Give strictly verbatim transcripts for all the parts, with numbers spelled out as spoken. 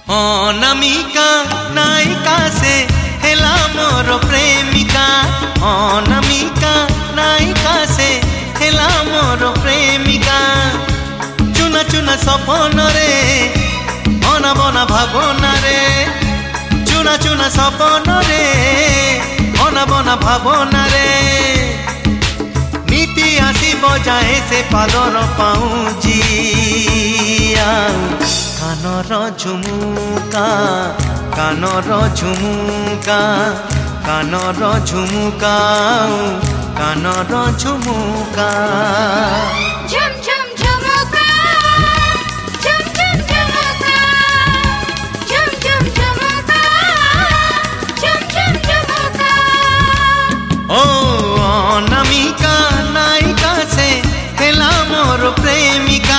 अनामिका नायिका से हेला मोर प्रेमिका। अनामिका नायिका से हेला मोर प्रेमिका। चुना चुना सपन रे बना बना भावना रे। चुना चुना सपन रे बना बना भावना रे। नीति आसी बजाए से पादर पाऊँजी कानर झुमुका कानर झुमुका कानर झुमुका कानर झुमुका। झुम झुम झुमुका झुम झुम झुमुका झुम झुम झुमुका झुम झुम झुमुका। ओ अनामिका नायिका से हेला मोर प्रेमिका।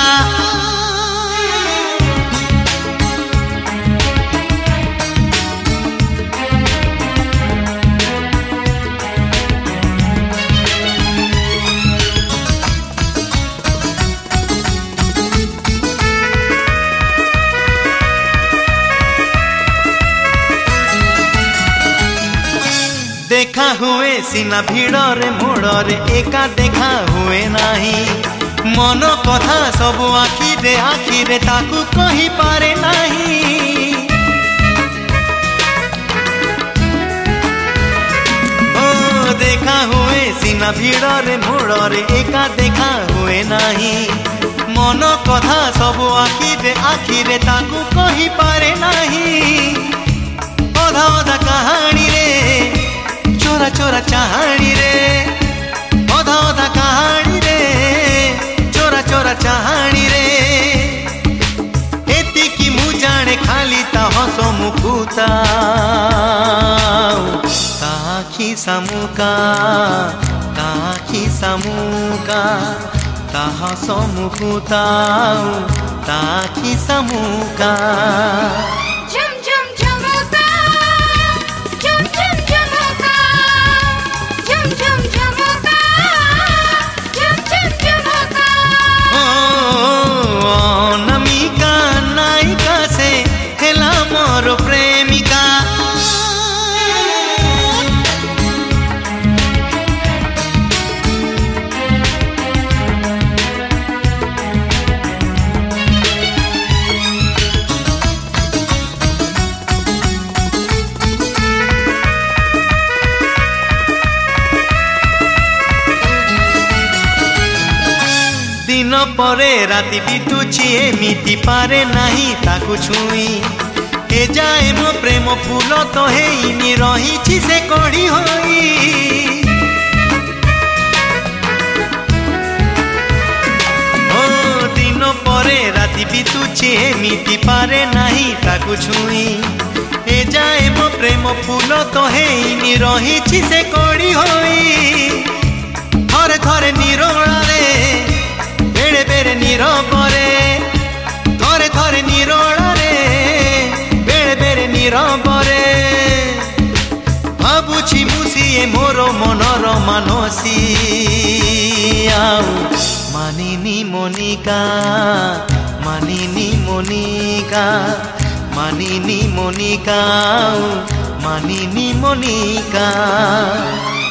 देखा हुए सीना भिड़रे मोड़रे एका देखा हुए नहीं। मन कथा सबु आखिरे आखिरे ताकू कही पारे नहीं। ओ देखा हुए सीना भिड़रे मोड़रे एका देखा हुए नहीं। मन कथा सबु आखिरे आखिरे ताकू कही पारे नहीं। अधा अधा कहानी रे चोरा चोरा चाहाणी रे। अधा अधा कहानी रे चोरा चोरा चाहाणी रे। एति की मु जाने खाली ता हस मुकुता ताखी सामुका ताखी सामुका ता हस मुकुता ताखी सामुका। दिन परे राति बितुची एमिति पारे नहीं ताकू छुई। ए जाए मो प्रेम फूल तो हेइनी रही से कड़ी होई। ओ दिन परे राति बितुची एमिति पारे नहीं ताकू छुई। ए जाए मो प्रेम फूल तो हेइनी रही से कड़ी होई। थरे थरे निरोला रे बेड़े बेड़े नीरबरे थरे थरे निरोला रे बेड़े बेड़े नीरबरे। भाबुछि मुसिए मोर मनर मानसी आउ मानिनी मोनिका मानिनी मोनिका मानिनी मोनिका मानिनी मोनिका।